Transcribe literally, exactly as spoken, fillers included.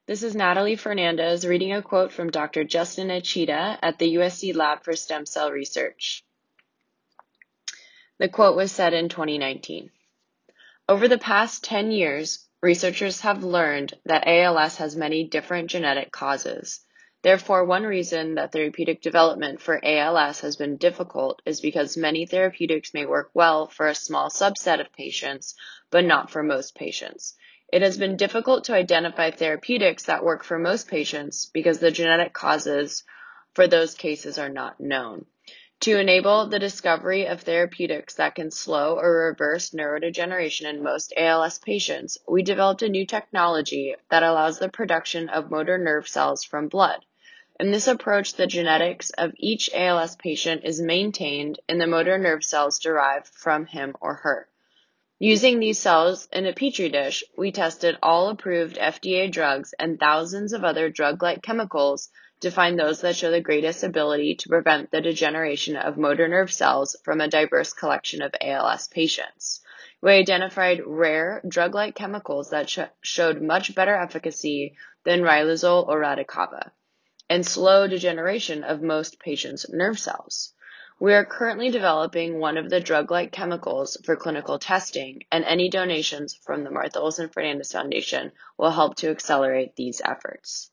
This is Natalie Fernandez reading a quote from Doctor Justin Achita at the U S C Lab for Stem Cell Research. The quote was said in twenty nineteen. Over the past ten years, researchers have learned that A L S has many different genetic causes. Therefore, one reason that therapeutic development for A L S has been difficult is because many therapeutics may work well for a small subset of patients, but not for most patients. It has been difficult to identify therapeutics that work for most patients because the genetic causes for those cases are not known. To enable the discovery of therapeutics that can slow or reverse neurodegeneration in most A L S patients, we developed a new technology that allows the production of motor nerve cells from blood. In this approach, the genetics of each A L S patient is maintained in the motor nerve cells derived from him or her. Using these cells in a petri dish, we tested all approved F D A drugs and thousands of other drug-like chemicals to find those that show the greatest ability to prevent the degeneration of motor nerve cells from a diverse collection of A L S patients. We identified rare drug-like chemicals that sh- showed much better efficacy than riluzole or radicava, and slow degeneration of most patients' nerve cells. We are currently developing one of the drug-like chemicals for clinical testing, and any donations from the Martha Olsen Fernandez Foundation will help to accelerate these efforts.